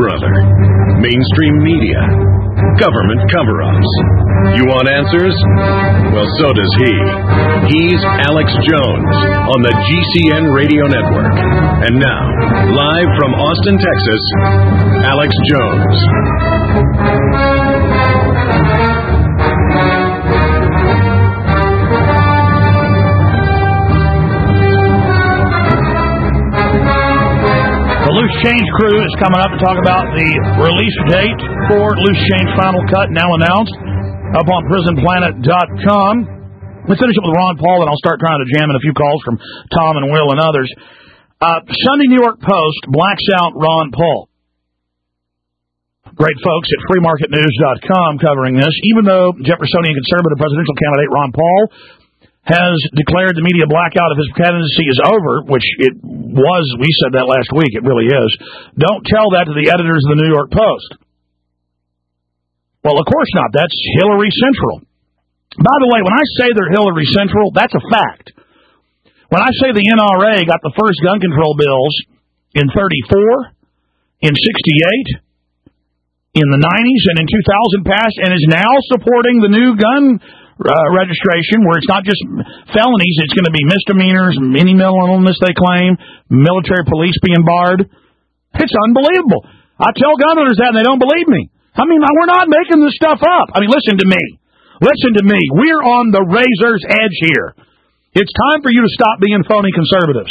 brother. Mainstream media. Government cover-ups. You want answers? Well, so does he. He's Alex Jones on the GCN Radio Network. And now, live from Austin, Texas, Alex Jones. The Loose Change crew is coming up to talk about the release date for Loose Change Final Cut, now announced up on PrisonPlanet.com. We'll finish up with Ron Paul, and I'll start trying to jam in a few calls from Tom and Will and others. Sunday New York Post blacks out Ron Paul. Great folks at freemarketnews.com covering this. Even though Jeffersonian conservative presidential candidate Ron Paul has declared the media blackout of his candidacy is over, which it was, we said that last week, it really is. Don't tell that to the editors of the New York Post. Well, of course not. That's Hillary Central. By the way, when I say they're Hillary Central, that's a fact. When I say the NRA got the first gun control bills in 34, in 68, in the 90s, and in 2000 passed, and is now supporting the new gun registration, where it's not just felonies, it's going to be misdemeanors, any mental illness they claim, military police being barred. It's unbelievable. I tell gun owners that and they don't believe me. I mean, we're not making this stuff up. I mean, listen to me. Listen to me. We're on the razor's edge here. It's time for you to stop being phony conservatives.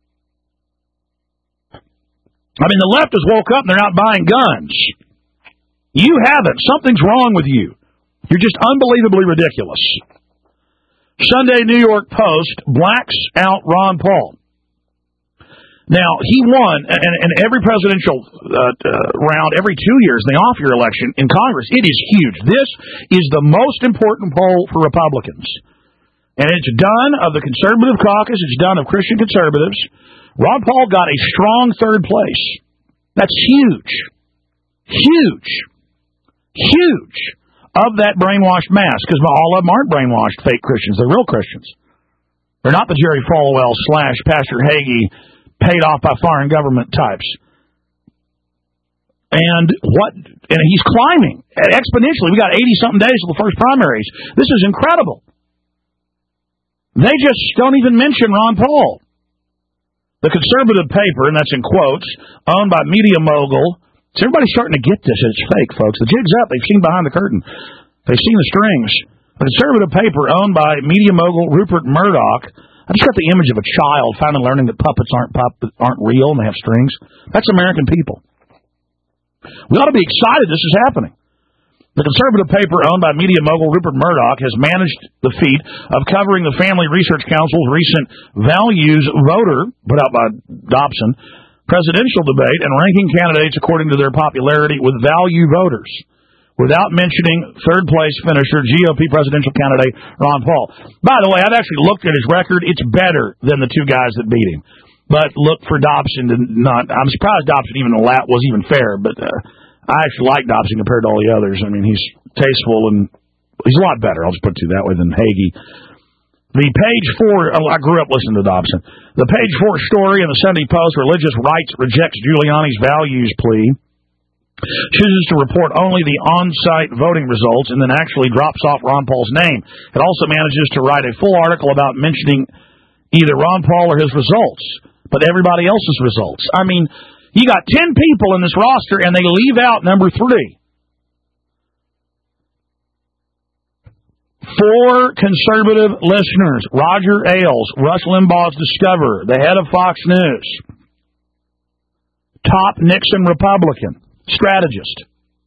I mean, the left has woke up and they're not buying guns. You haven't. Something's wrong with you. You're just unbelievably ridiculous. Sunday New York Post blacks out Ron Paul. Now, he won, and every presidential round, every 2 years, in the off-year election in Congress, it is huge. This is the most important poll for Republicans. And it's done of the conservative caucus. It's done of Christian conservatives. Ron Paul got a strong third place. That's huge. Huge. Huge. Of that brainwashed mass, because all of them aren't brainwashed fake Christians. They're real Christians. They're not the Jerry Falwell / Pastor Hagee paid off by foreign government types. And he's climbing exponentially. We got 80-something days till the first primaries. This is incredible. They just don't even mention Ron Paul. The conservative paper, and that's in quotes, owned by media mogul. So everybody's starting to get this. It's fake, folks. The jig's up. They've seen behind the curtain. They've seen the strings. The conservative paper owned by media mogul Rupert Murdoch. I just got the image of a child finally learning that puppets aren't real and they have strings. That's American people. We ought to be excited this is happening. The conservative paper owned by media mogul Rupert Murdoch has managed the feat of covering the Family Research Council's recent Values Voter, put out by Dobson, presidential debate and ranking candidates according to their popularity with value voters, without mentioning third-place finisher, GOP presidential candidate Ron Paul. By the way, I've actually looked at his record. It's better than the two guys that beat him. But look for Dobson to not... I'm surprised Dobson was even fair, but I actually like Dobson compared to all the others. I mean, he's tasteful and he's a lot better, I'll just put it that way, than Hagee. The page 4, I grew up listening to Dobson. The page 4 story in the Sunday Post, Religious Rights Rejects Giuliani's Values Plea, chooses to report only the on-site voting results and then actually drops off Ron Paul's name. It also manages to write a full article about mentioning either Ron Paul or his results, but everybody else's results. I mean, you got 10 people in this roster and they leave out number 3. 4 conservative listeners, Roger Ailes, Rush Limbaugh's Discoverer, the head of Fox News, top Nixon Republican, strategist.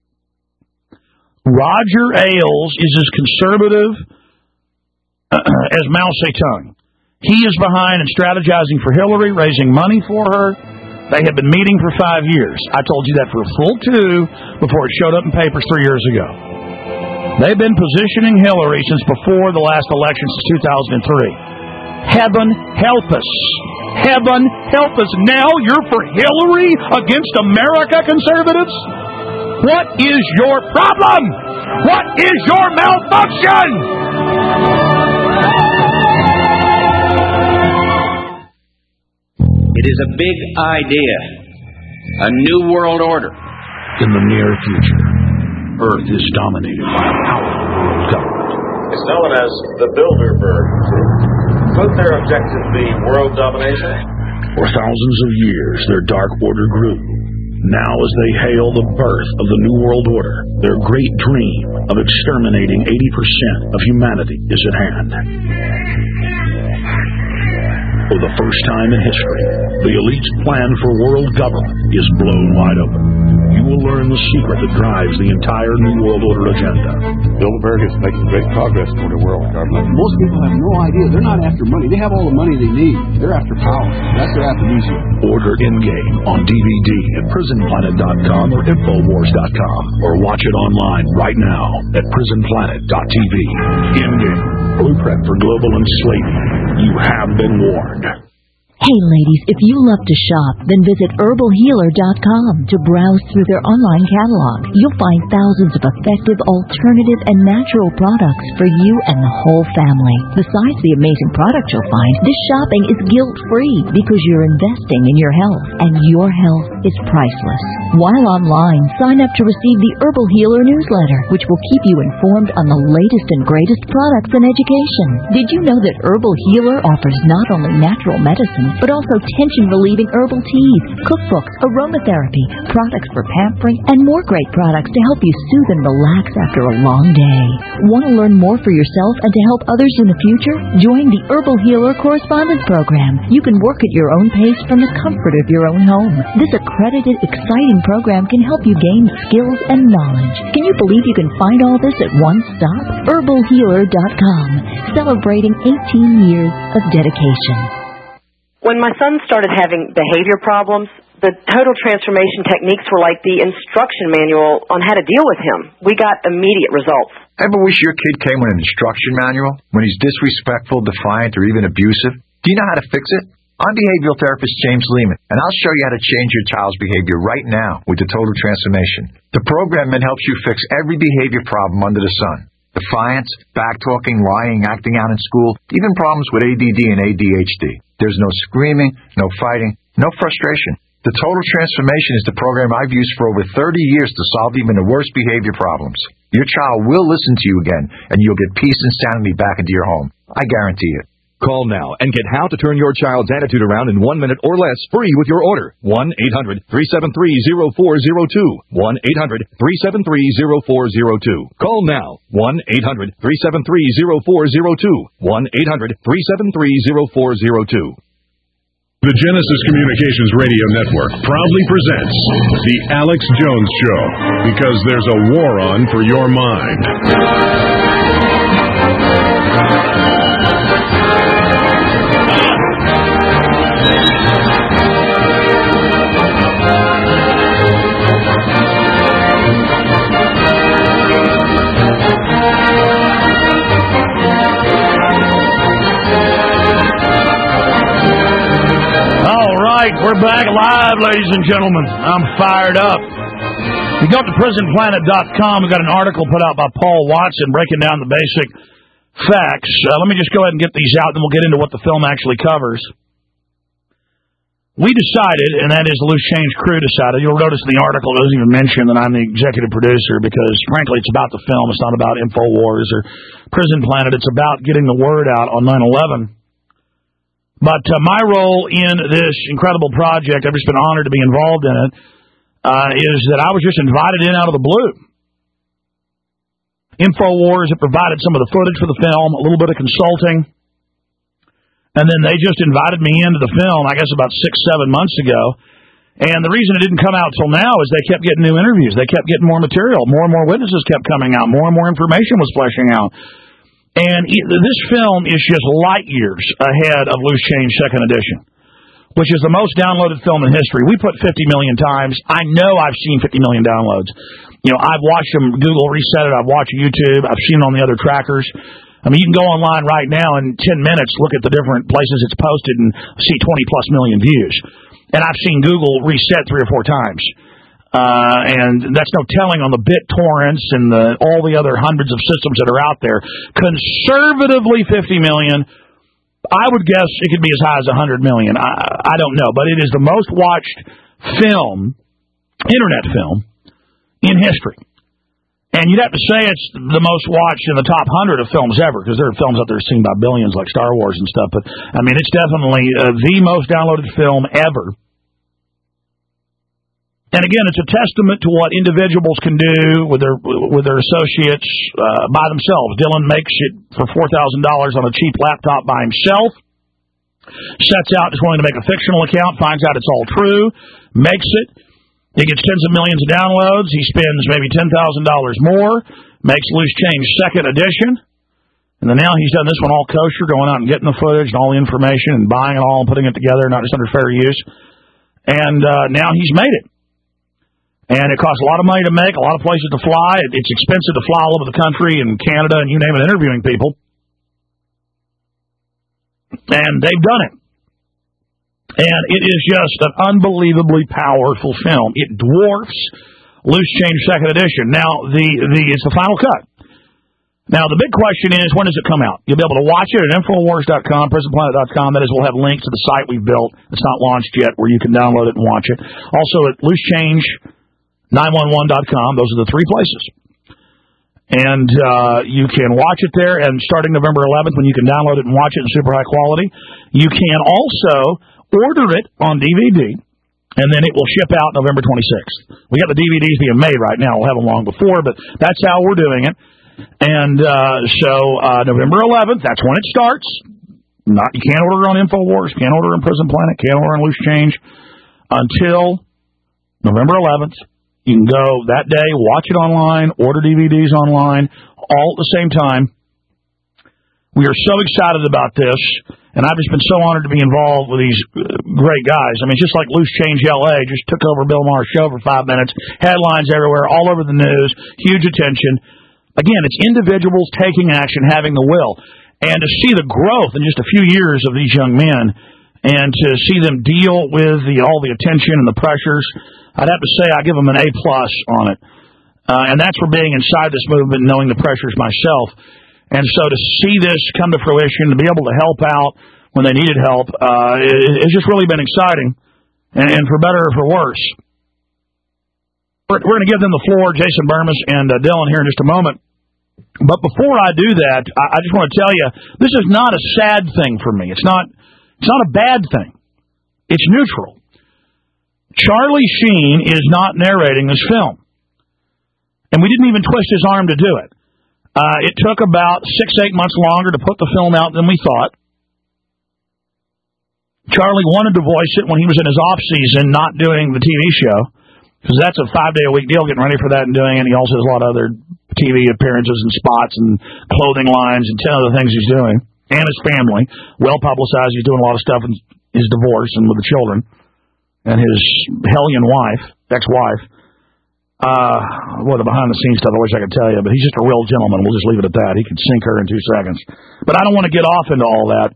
Roger Ailes is as conservative as Mao Zedong. He is behind and strategizing for Hillary, raising money for her. They have been meeting for 5 years. I told you that for a full 2 before it showed up in papers 3 years ago. They've been positioning Hillary since before the last election, since 2003. Heaven help us. Heaven help us. Now you're for Hillary against America, conservatives? What is your problem? What is your malfunction? It is a big idea, a new world order, in the near future, Earth is dominated by a powerful world government. It's known as the Bilderberg Group. Could their objective be world domination? For thousands of years, their Dark Order grew. Now, as they hail the birth of the New World Order, their great dream of exterminating 80% of humanity is at hand. For the first time in history, the elite's plan for world government is blown wide open. You will learn the secret that drives the entire New World Order agenda. Bilderberg is making great progress toward a world government. Most people have no idea. They're not after money. They have all the money they need. They're after power. That's their aphrodisiac. Order Endgame on DVD at prisonplanet.com or Infowars.com, or watch it online right now at prisonplanet.tv. Endgame, blueprint for global enslavement. You have been warned. Hey ladies, if you love to shop, then visit herbalhealer.com to browse through their online catalog. You'll find thousands of effective, alternative, and natural products for you and the whole family. Besides the amazing products you'll find, this shopping is guilt-free because you're investing in your health, and your health is priceless. While online, sign up to receive the Herbal Healer newsletter, which will keep you informed on the latest and greatest products and education. Did you know that Herbal Healer offers not only natural medicine, but also tension-relieving herbal teas, cookbooks, aromatherapy, products for pampering, and more great products to help you soothe and relax after a long day. Want to learn more for yourself and to help others in the future? Join the Herbal Healer Correspondence Program. You can work at your own pace from the comfort of your own home. This accredited, exciting program can help you gain skills and knowledge. Can you believe you can find all this at one stop? herbalhealer.com, celebrating 18 years of dedication. When my son started having behavior problems, the total transformation techniques were like the instruction manual on how to deal with him. We got immediate results. Ever wish your kid came with an instruction manual when he's disrespectful, defiant, or even abusive? Do you know how to fix it? I'm behavioral therapist James Lehman, and I'll show you how to change your child's behavior right now with the Total Transformation. The program then helps you fix every behavior problem under the sun. Defiance, backtalking, lying, acting out in school, even problems with ADD and ADHD. There's no screaming, no fighting, no frustration. The Total Transformation is the program I've used for over 30 years to solve even the worst behavior problems. Your child will listen to you again, and you'll get peace and sanity back into your home. I guarantee it. Call now and get how to turn your child's attitude around in 1 minute or less free with your order. 1-800-373-0402. 1-800-373-0402. Call now. 1-800-373-0402. 1-800-373-0402. The Genesis Communications Radio Network proudly presents The Alex Jones Show, because there's a war on for your mind. We're back live, ladies and gentlemen. I'm fired up. You go to prisonplanet.com. We've got an article put out by Paul Watson breaking down the basic facts. Let me just go ahead and get these out, then we'll get into what the film actually covers. We decided, and that is the Loose Change crew decided, you'll notice in the article it doesn't even mention that I'm the executive producer because, frankly, it's about the film. It's not about Infowars or Prison Planet. It's about getting the word out on 9/11. But my role in this incredible project, I've just been honored to be involved in it, is that I was just invited in out of the blue. Infowars have provided some of the footage for the film, a little bit of consulting, and then they just invited me into the film, I guess about 6-7 months ago. And the reason it didn't come out till now is they kept getting new interviews. They kept getting more material. More and more witnesses kept coming out. More and more information was fleshing out. And this film is just light years ahead of Loose Change Second Edition, which is the most downloaded film in history. We put 50 million times. I know I've seen 50 million downloads. You know, I've watched them, Google reset it, I've watched YouTube, I've seen it on the other trackers. I mean, you can go online right now in 10 minutes, look at the different places it's posted and see 20-plus million views. And I've seen Google reset 3 or 4 times. And that's no telling on the BitTorrents and all the other hundreds of systems that are out there. Conservatively 50 million. I would guess it could be as high as 100 million. I don't know. But it is the most watched film, internet film, in history. And you'd have to say it's the most watched in the top 100 of films ever, because there are films out there seen by billions like Star Wars and stuff. But, I mean, it's definitely the most downloaded film ever. And again, it's a testament to what individuals can do with their associates by themselves. Dylan makes it for $4,000 on a cheap laptop by himself. Sets out, is willing to make a fictional account, finds out it's all true, makes it. He gets tens of millions of downloads. He spends maybe $10,000 more, makes Loose Change second edition. And then now he's done this one all kosher, going out and getting the footage and all the information and buying it all and putting it together, not just under fair use. And now he's made it. And it costs a lot of money to make, a lot of places to fly. It's expensive to fly all over the country and Canada and you name it, interviewing people. And they've done it. And it is just an unbelievably powerful film. It dwarfs Loose Change second edition. Now, it's the final cut. Now, the big question is, when does it come out? You'll be able to watch it at Infowars.com, PrisonPlanet.com. That is, we'll have links to the site we've built. It's not launched yet, where you can download it and watch it. Also at LooseChange911.com. Those are the three places. And you can watch it there, and starting November 11th, when you can download it and watch it in super high quality, you can also order it on DVD, and then it will ship out November 26th. We got the DVDs being made right now. We'll have them long before, but that's how we're doing it. And so November 11th, that's when it starts. You can't order on InfoWars, can't order on Prison Planet, can't order on Loose Change until November 11th. You can go that day, watch it online, order DVDs online, all at the same time. We are so excited about this, and I've just been so honored to be involved with these great guys. I mean, just like Loose Change LA just took over Bill Maher's show for 5 minutes, headlines everywhere, all over the news, huge attention. Again, it's individuals taking action, having the will. And to see the growth in just a few years of these young men, and to see them deal with all the attention and the pressures, I'd have to say I give them an A+ on it. And that's for being inside this movement and knowing the pressures myself. And so to see this come to fruition, to be able to help out when they needed help, it's just really been exciting, and for better or for worse. We're going to give them the floor, Jason Bermas and Dylan, here in just a moment. But before I do that, I just want to tell you, this is not a sad thing for me. It's not a bad thing. It's neutral. Charlie Sheen is not narrating this film. And we didn't even twist his arm to do it. It took about 6-8 months longer to put the film out than we thought. Charlie wanted to voice it when he was in his off-season, not doing the TV show, because that's a 5-day-a-week deal, getting ready for that and doing it. He also has a lot of other TV appearances and spots and clothing lines and 10 other things he's doing. And his family, well-publicized. He's doing a lot of stuff in his divorce and with the children. And his hellion wife, ex-wife. The behind-the-scenes stuff I wish I could tell you, but he's just a real gentleman. We'll just leave it at that. He could sink her in 2 seconds. But I don't want to get off into all that.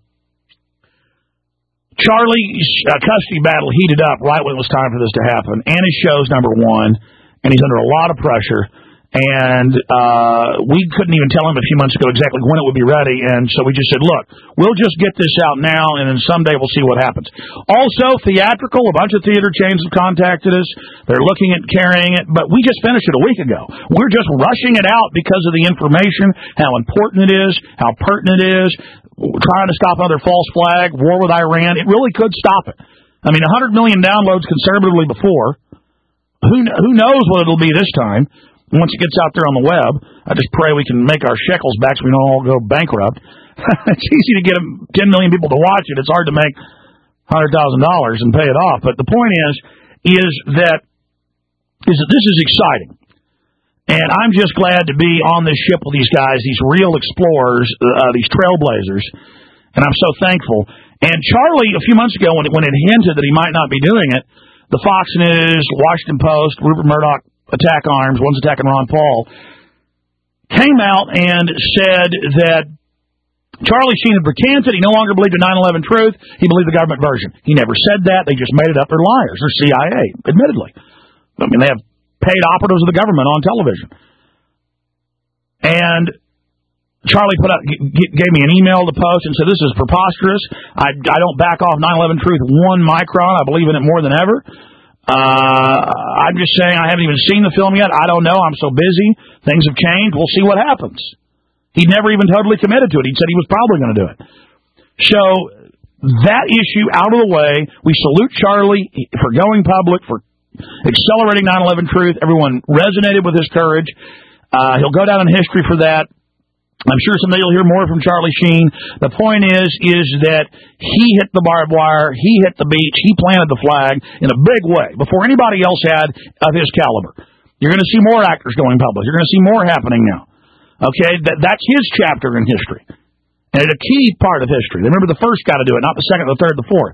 Charlie's custody battle heated up right when it was time for this to happen. And his show's number 1, and he's under a lot of pressure. And we couldn't even tell him a few months ago exactly when it would be ready. And so we just said, look, we'll just get this out now, and then someday we'll see what happens. Also, theatrical, a bunch of theater chains have contacted us. They're looking at carrying it, but we just finished it a week ago. We're just rushing it out because of the information, how important it is, how pertinent it is, trying to stop another false flag, war with Iran. It really could stop it. I mean, 100 million downloads conservatively before. Who knows what it'll be this time? Once it gets out there on the web, I just pray we can make our shekels back so we don't all go bankrupt. It's easy to get 10 million people to watch it. It's hard to make $100,000 and pay it off. But the point is that this is exciting. And I'm just glad to be on this ship with these guys, these real explorers, these trailblazers. And I'm so thankful. And Charlie, a few months ago, when it hinted that he might not be doing it, the Fox News, Washington Post, Rupert Murdoch, Attack Arms, one's attacking Ron Paul, came out and said that Charlie Sheen had recanted. He no longer believed in 9/11 truth. He believed the government version. He never said that. They just made it up. They're liars. They're CIA, admittedly. I mean, they have paid operatives of the government on television. And Charlie gave me an email to post and said, this is preposterous. I don't back off 9/11 truth 1 micron. I believe in it more than ever. I'm just saying I haven't even seen the film yet. I don't know. I'm so busy. Things have changed. We'll see what happens. He never even totally committed to it. He said he was probably going to do it. So that issue out of the way. We salute Charlie for going public, for accelerating 9/11 truth. Everyone resonated with his courage. He'll go down in history for that. I'm sure someday you'll hear more from Charlie Sheen. The point is that he hit the barbed wire, he hit the beach, he planted the flag in a big way before anybody else had of his caliber. You're going to see more actors going public. You're going to see more happening now. Okay, that's his chapter in history. And it's a key part of history. Remember, the first got to do it, not the second, the third, the fourth.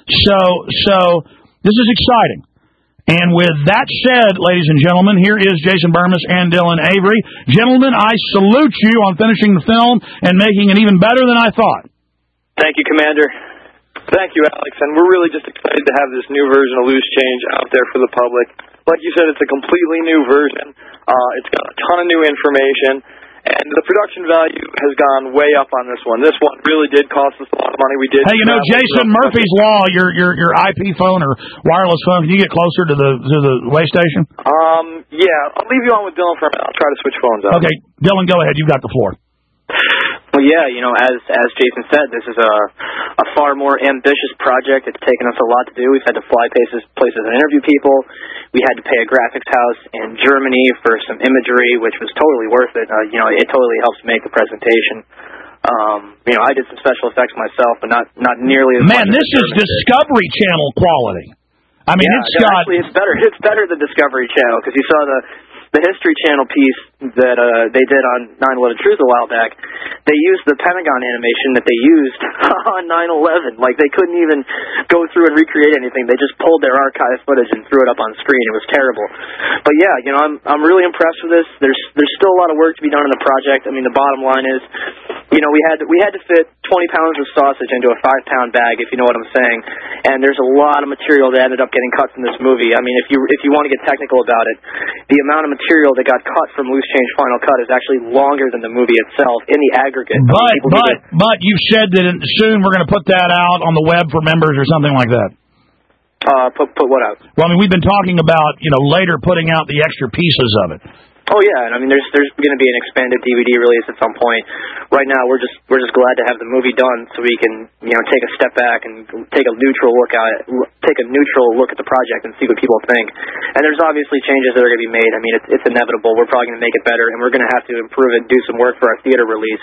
So this is exciting. And with that said, ladies and gentlemen, here is Jason Bermas and Dylan Avery. Gentlemen, I salute you on finishing the film and making it even better than I thought. Thank you, Commander. Thank you, Alex. And we're really just excited to have this new version of Loose Change out there for the public. Like you said, it's a completely new version. It's got a ton of new information. And the production value has gone way up on this one. This one really did cost us a lot of money. We did. Hey, you know, Jason Murphy's Law, your IP phone or wireless phone, can you get closer to the way station? Yeah, I'll leave you on with Dylan for a minute. I'll try to switch phones up. Okay, Dylan, go ahead. You've got the floor. Well, yeah, you know, as Jason said, this is a far more ambitious project. It's taken us a lot to do. We've had to fly places and interview people. We had to pay a graphics house in Germany for some imagery, which was totally worth it. You know, it totally helps make the presentation. You know, I did some special effects myself, but not nearly as much. Man, this is Discovery Channel quality. I mean, yeah, it's better than Discovery Channel, because you saw the History Channel piece that they did on 9/11 Truth a while back. They used the Pentagon animation that they used on 9/11. Like, they couldn't even go through and recreate anything. They just pulled their archive footage and threw it up on screen. It was terrible. But yeah, you know, I'm really impressed with this. There's still a lot of work to be done in the project. I mean, the bottom line is, you know, we had to fit 20 pounds of sausage into a 5-pound bag, if you know what I'm saying. And there's a lot of material that ended up getting cut from this movie. I mean, if you want to get technical about it, the amount of material that got cut from Loose Change Final Cut is actually longer than the movie itself in the aggregate. But you've said that soon we're going to put that out on the web for members or something like that. Put what out? Well, I mean, we've been talking about, you know, later putting out the extra pieces of it. Oh yeah, and I mean, there's going to be an expanded DVD release at some point. Right now, we're just glad to have the movie done, so we can, you know, take a step back and take a neutral look at the project and see what people think. And there's obviously changes that are going to be made. I mean, it's inevitable. We're probably going to make it better, and we're going to have to improve it, do some work for our theater release.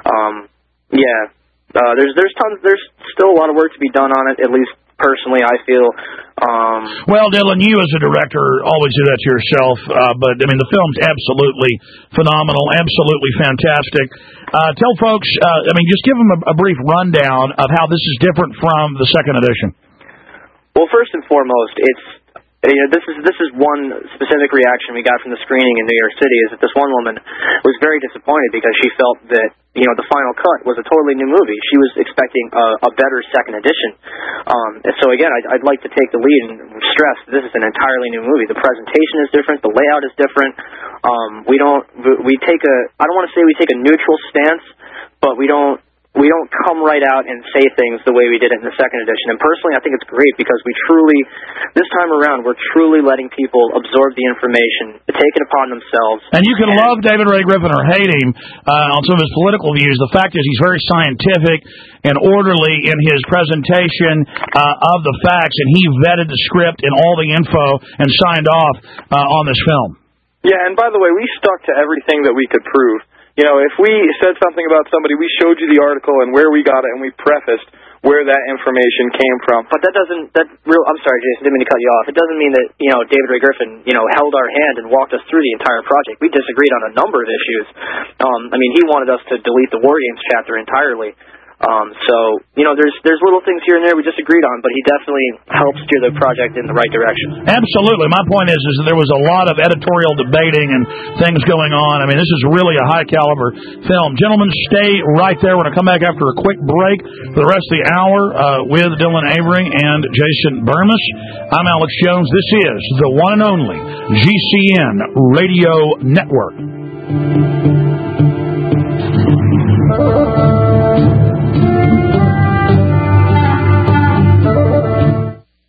There's still a lot of work to be done on it, at least personally, I feel. Well, Dylan, you as a director always do that to yourself, but I mean, the film's absolutely phenomenal, absolutely fantastic. Tell folks, I mean, just give them a brief rundown of how this is different from the second edition. Well, first and foremost, this is one specific reaction we got from the screening in New York City, is that this one woman was very disappointed because she felt that, you know, the final cut was a totally new movie. She was expecting a better second edition. So again, I'd like to take the lead and stress this is an entirely new movie. The presentation is different. The layout is different. I don't want to say we take a neutral stance, but we don't come right out and say things the way we did it in the second edition. And personally, I think it's great because this time around, we're truly letting people absorb the information, take it upon themselves. And you can love David Ray Griffin or hate him on some of his political views. The fact is he's very scientific and orderly in his presentation of the facts, and he vetted the script and all the info and signed off on this film. Yeah, and by the way, we stuck to everything that we could prove. You know, if we said something about somebody, we showed you the article and where we got it, and we prefaced where that information came from. But I'm sorry, Jason, didn't mean to cut you off. It doesn't mean that, you know, David Ray Griffin, you know, held our hand and walked us through the entire project. We disagreed on a number of issues. I mean, he wanted us to delete the War Games chapter entirely. So, you know, there's little things here and there we disagreed on, but he definitely helped steer the project in the right direction. Absolutely. My point is that there was a lot of editorial debating and things going on. I mean, this is really a high-caliber film. Gentlemen, stay right there. We're going to come back after a quick break for the rest of the hour with Dylan Avery and Jason Bermas. I'm Alex Jones. This is the one and only GCN Radio Network.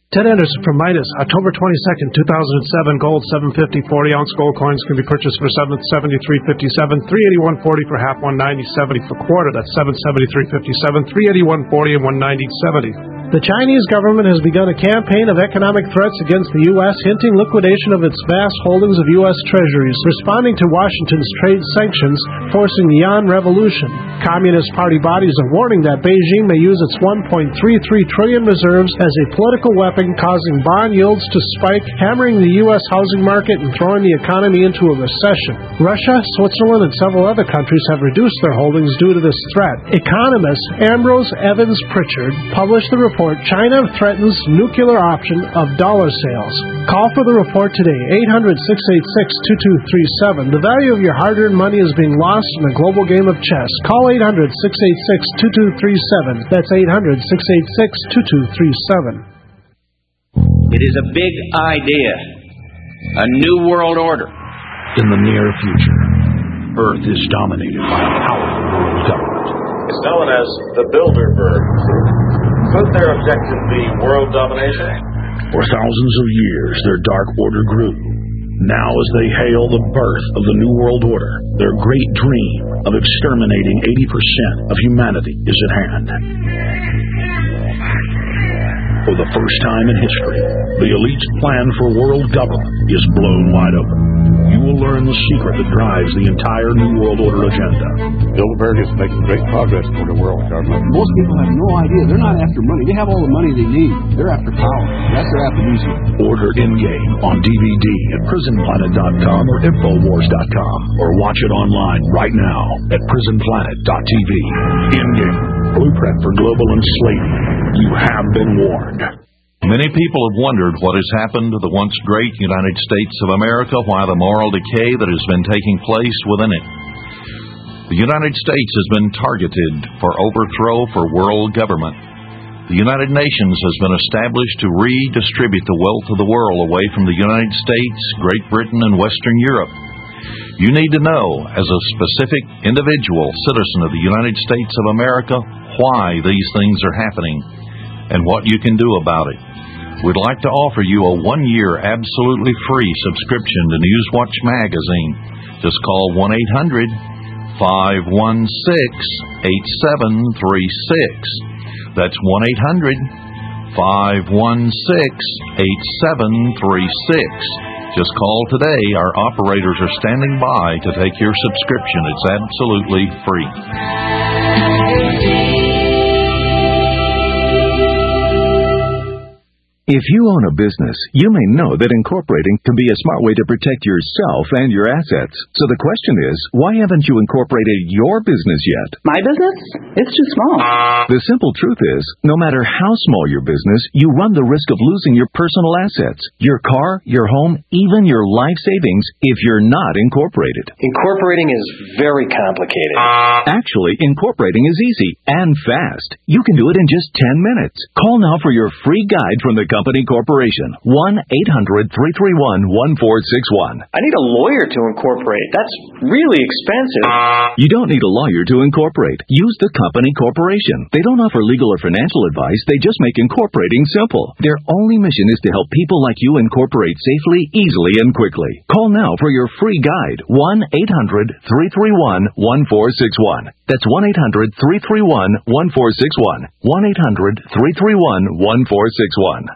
Ted Anderson from Midas, October 22nd, 2007, gold 750, 40-ounce gold coins can be purchased for $773.57, $381.40 for half, $190.70 for quarter. That's $773.57, $381.40, and $190.70. The Chinese government has begun a campaign of economic threats against the U.S., hinting liquidation of its vast holdings of U.S. treasuries, responding to Washington's trade sanctions, forcing the yuan revolution. Communist Party bodies are warning that Beijing may use its $1.33 trillion reserves as a political weapon, causing bond yields to spike, hammering the U.S. housing market and throwing the economy into a recession. Russia, Switzerland, and several other countries have reduced their holdings due to this threat. Economist Ambrose Evans Pritchard published the report, China Threatens Nuclear Option of Dollar Sales. Call for the report today, 800-686-2237. The value of your hard-earned money is being lost in a global game of chess. Call 800-686-2237. That's 800-686-2237. It is a big idea, a new world order. In the near future, Earth is dominated by a powerful world government. It's known as the Bilderberg Group. Could their objective be world domination? For thousands of years, their dark order grew. Now, as they hail the birth of the New World Order, their great dream of exterminating 80% of humanity is at hand. For the first time in history, the elite's plan for world government is blown wide open. You will learn the secret that drives the entire New World Order agenda. Bilderberg is making great progress toward a world government. Most people have no idea. They're not after money. They have all the money they need. They're after power. That's their aphrodisiac. Order Endgame on DVD at PrisonPlanet.com or Infowars.com, or watch it online right now at PrisonPlanet.tv. Endgame, blueprint for global enslavement. You have been warned. Many people have wondered what has happened to the once great United States of America, why the moral decay that has been taking place within it. The United States has been targeted for overthrow for world government. The United Nations has been established to redistribute the wealth of the world away from the United States, Great Britain, and Western Europe. You need to know, as a specific individual citizen of the United States of America, why these things are happening and what you can do about it. We'd like to offer you a 1-year absolutely free subscription to Newswatch magazine. Just call 1-800-516-8736. That's 1-800-516-8736. Just call today. Our operators are standing by to take your subscription. It's absolutely free. If you own a business, you may know that incorporating can be a smart way to protect yourself and your assets. So the question is, why haven't you incorporated your business yet? My business? It's too small. The simple truth is, no matter how small your business, you run the risk of losing your personal assets, your car, your home, even your life savings if you're not incorporated. Incorporating is very complicated. Actually, incorporating is easy and fast. You can do it in just 10 minutes. Call now for your free guide from the Company Corporation. 1-800-331-1461. I need a lawyer to incorporate. That's really expensive. You don't need a lawyer to incorporate. Use the Company Corporation. They don't offer legal or financial advice. They just make incorporating simple. Their only mission is to help people like you incorporate safely, easily, and quickly. Call now for your free guide. 1-800-331-1461. That's 1-800-331-1461. 1-800-331-1461.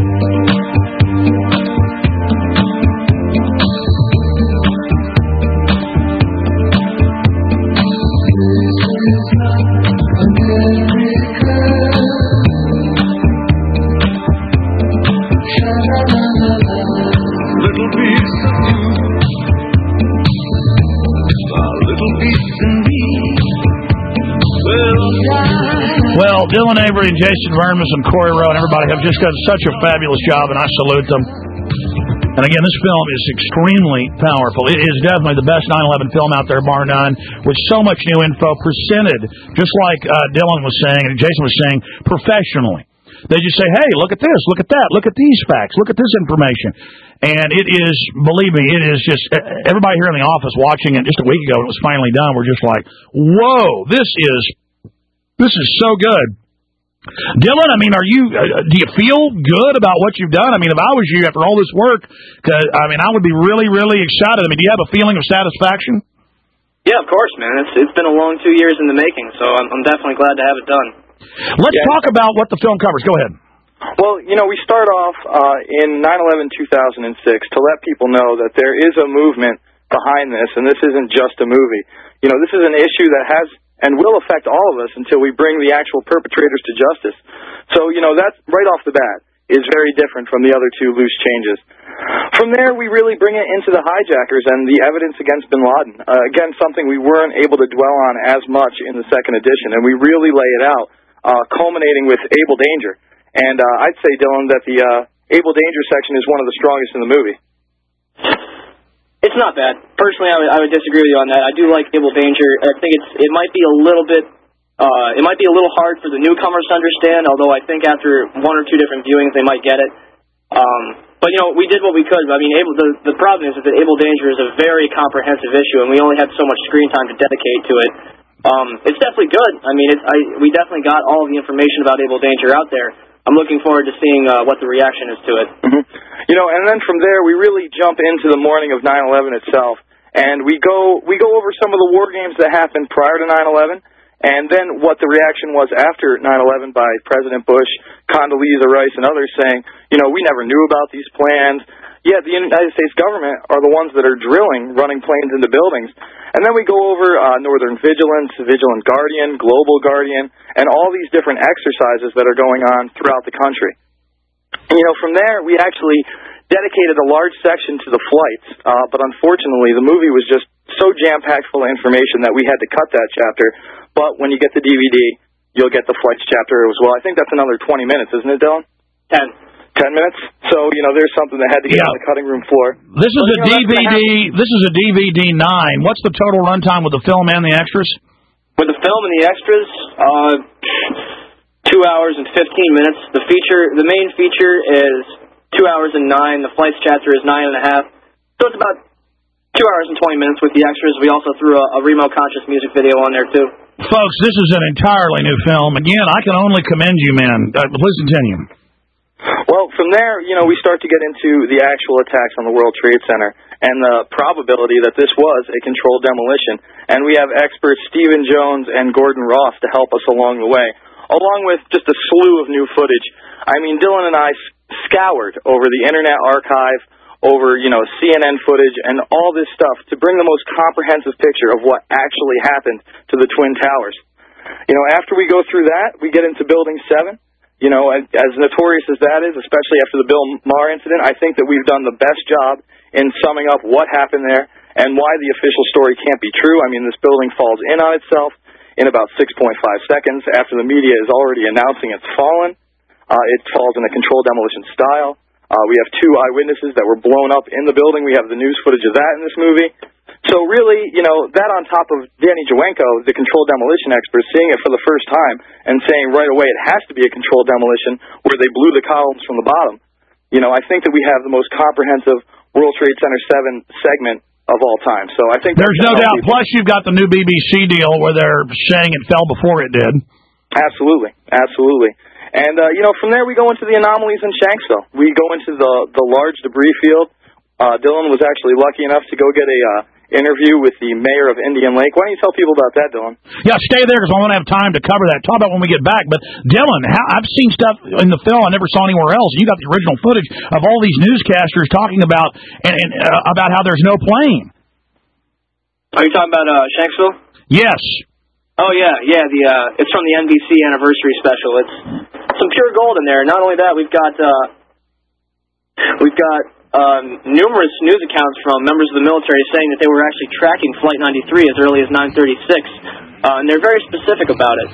Little piece of you, a little piece in me. Well, Dylan Avery and Jason Vermis and Corey Rowe and everybody have just done such a fabulous job, and I salute them. And again, this film is extremely powerful. It is definitely the best 9/11 film out there, bar none, with so much new info presented, just like Dylan was saying and Jason was saying, professionally. They just say, hey, look at this, look at that, look at these facts, look at this information. And it is, believe me, it is just, everybody here in the office watching it just a week ago, it was finally done, we're just like, whoa, this is so good. Dylan, I mean, do you feel good about what you've done? I mean, if I was you after all this work, I would be really, really excited. I mean, do you have a feeling of satisfaction? Yeah, of course, man. It's been a long 2 years in the making, so I'm definitely glad to have it done. Let's talk about what the film covers. Go ahead. Well, we start off in 9/11/2006 to let people know that there is a movement behind this, and this isn't just a movie. This is an issue that has and will affect all of us until we bring the actual perpetrators to justice. So, that right off the bat is very different from the other two loose changes. From there, we really bring it into the hijackers and the evidence against bin Laden. Again, something we weren't able to dwell on as much in the second edition, and we really lay it out, culminating with Able Danger. And I'd say, Dylan, that the Able Danger section is one of the strongest in the movie. It's not bad. Personally, I would disagree with you on that. I do like Able Danger. I think it might be a little bit, it might be a little hard for the newcomers to understand, although I think after one or two different viewings they might get it. But, we did what we could. I mean, the problem is that Able Danger is a very comprehensive issue, and we only had so much screen time to dedicate to it. It's definitely good. I mean, we definitely got all of the information about Able Danger out there. I'm looking forward to seeing what the reaction is to it. Mm-hmm. And then from there, we really jump into the morning of 9/11 itself, and we go over some of the war games that happened prior to 9/11, and then what the reaction was after 9/11 by President Bush, Condoleezza Rice, and others saying, we never knew about these plans. Yet the United States government are the ones that are running planes into buildings. And then we go over Northern Vigilance, Vigilant Guardian, Global Guardian, and all these different exercises that are going on throughout the country. From there, we actually dedicated a large section to the flights, but unfortunately, the movie was just so jam-packed full of information that we had to cut that chapter. But when you get the DVD, you'll get the flights chapter as well. I think that's another 20 minutes, isn't it, Dylan? 10 minutes. So, there's something that had to get on the cutting room floor. This is a DVD. This is a DVD 9. What's the total runtime with the film and the extras? With the film and the extras, 2 hours and 15 minutes. The main feature is 2 hours and 9. The flights chapter is 9.5. So it's about 2 hours and 20 minutes with the extras. We also threw a Remo Conscious music video on there too. Folks, this is an entirely new film. Again, I can only commend you, man. Please continue. Well, from there, we start to get into the actual attacks on the World Trade Center and the probability that this was a controlled demolition. And we have experts Stephen Jones and Gordon Ross to help us along the way, along with just a slew of new footage. I mean, Dylan and I scoured over the Internet Archive, over, CNN footage and all this stuff to bring the most comprehensive picture of what actually happened to the Twin Towers. After we go through that, we get into Building 7. As notorious as that is, especially after the Bill Maher incident, I think that we've done the best job in summing up what happened there and why the official story can't be true. I mean, this building falls in on itself in about 6.5 seconds after the media is already announcing it's fallen. It falls in a controlled demolition style. We have 2 eyewitnesses that were blown up in the building. We have the news footage of that in this movie. So really, that on top of Danny Jawenko, the controlled demolition expert, seeing it for the first time and saying right away it has to be a controlled demolition where they blew the columns from the bottom. I think that we have the most comprehensive World Trade Center 7 segment of all time. So I think there's no doubt. Plus, you've got the new BBC deal where they're saying it fell before it did. Absolutely. And, from there we go into the anomalies in Shanksville. We go into the large debris field. Dylan was actually lucky enough to go get a interview with the mayor of Indian Lake. Why don't you tell people about that, Dylan? Yeah, stay there because I won't have time to cover that. Talk about when we get back. But, Dylan, I've seen stuff in the film I never saw anywhere else. You got the original footage of all these newscasters talking about about how there's no plane. Are you talking about Shanksville? Yes. Oh, yeah. It's from the NBC anniversary special. It's some pure gold in there. Not only that, we've got numerous news accounts from members of the military saying that they were actually tracking Flight 93 as early as 9:36, and they're very specific about it.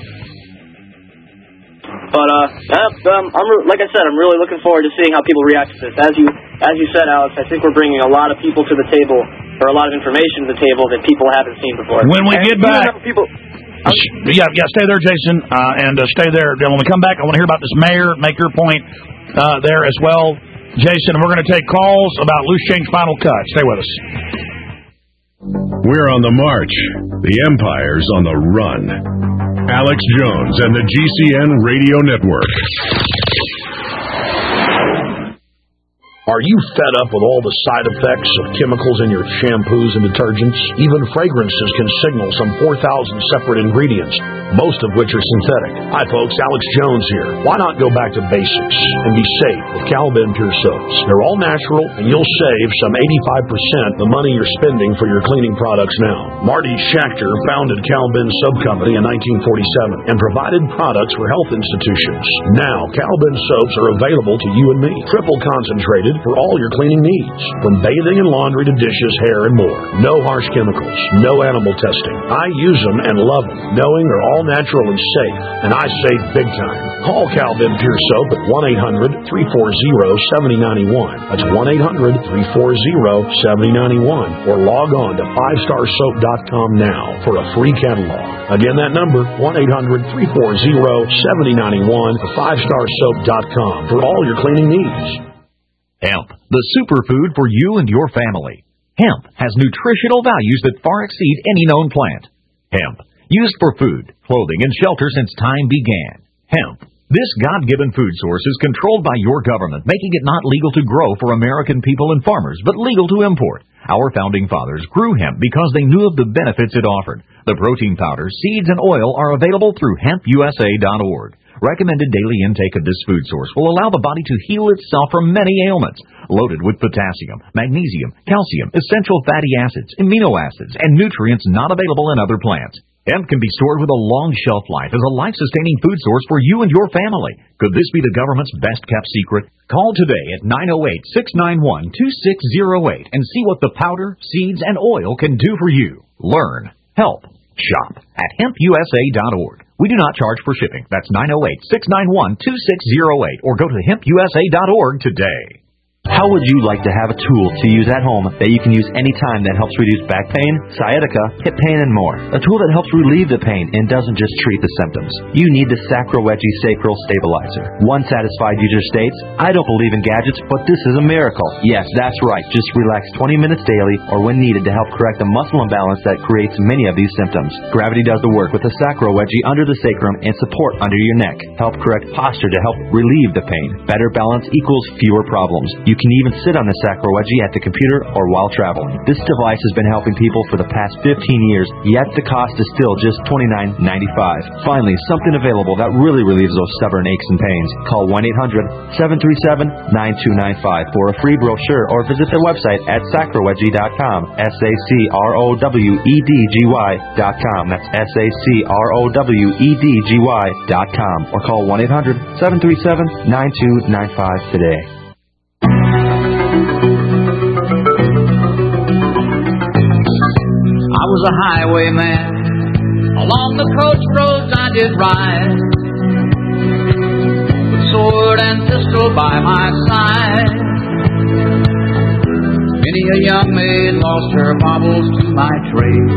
But like I said, I'm really looking forward to seeing how people react to this. As you said, Alex, I think we're bringing a lot of people to the table, or a lot of information to the table that people haven't seen before. When we get back, stay there, Jason, and stay there. When we come back, I want to hear about this mayor. Make your point there as well. Jason, we're going to take calls about Loose Change Final Cut. Stay with us. We're on the march. The Empire's on the run. Alex Jones and the GCN Radio Network. Are you fed up with all the side effects of chemicals in your shampoos and detergents? Even fragrances can signal some 4,000 separate ingredients, most of which are synthetic. Hi folks, Alex Jones here. Why not go back to basics and be safe with Cal-Ben Pure Soaps? They're all natural and you'll save some 85% the money you're spending for your cleaning products now. Marty Schachter founded Cal-Ben Soap Company in 1947 and provided products for health institutions. Now, Cal-Ben soaps are available to you and me, triple concentrated for all your cleaning needs, from bathing and laundry to dishes, hair, and more. No harsh chemicals, no animal testing. I use them and love them, knowing they're all natural and safe, and I save big time. Call Cal-Ben Pure Soap at 1-800-340-7091. That's 1-800-340-7091, or log on to 5starsoap.com now for a free catalog. Again, that number, 1-800-340-7091, or 5starsoap.com for all your cleaning needs. Hemp, the superfood for you and your family. Hemp has nutritional values that far exceed any known plant. Hemp, used for food, clothing, and shelter since time began. Hemp, this God-given food source is controlled by your government, making it not legal to grow for American people and farmers, but legal to import. Our founding fathers grew hemp because they knew of the benefits it offered. The protein powder, seeds, and oil are available through hempusa.org. Recommended daily intake of this food source will allow the body to heal itself from many ailments. Loaded with potassium, magnesium, calcium, essential fatty acids, amino acids, and nutrients not available in other plants. Hemp can be stored with a long shelf life as a life-sustaining food source for you and your family. Could this be the government's best-kept secret? Call today at 908-691-2608 and see what the powder, seeds, and oil can do for you. Learn, help, shop at hempusa.org. We do not charge for shipping. That's 908-691-2608 or go to hempusa.org today. How would you like to have a tool to use at home that you can use anytime that helps reduce back pain, sciatica, hip pain, and more? A tool that helps relieve the pain and doesn't just treat the symptoms. You need the Sacro-Wedgie Sacral Stabilizer. One satisfied user states, I don't believe in gadgets, but this is a miracle. Yes, that's right. Just relax 20 minutes daily or when needed to help correct the muscle imbalance that creates many of these symptoms. Gravity does the work with the Sacro-Wedgie under the sacrum and support under your neck. Help correct posture to help relieve the pain. Better balance equals fewer problems. You can even sit on the Sacro-Wedgie at the computer or while traveling. This device has been helping people for the past 15 years, yet the cost is still just $29.95. Finally, something available that really relieves those stubborn aches and pains. Call 1-800-737-9295 for a free brochure or visit their website at sacrowedgie.com. SACROWEDGY.com. That's SACROWEDGY.com. Or call 1-800-737-9295 today. I was a highwayman. Along the coach roads I did ride, with sword and pistol by my side. Many a young maid lost her baubles to my trade.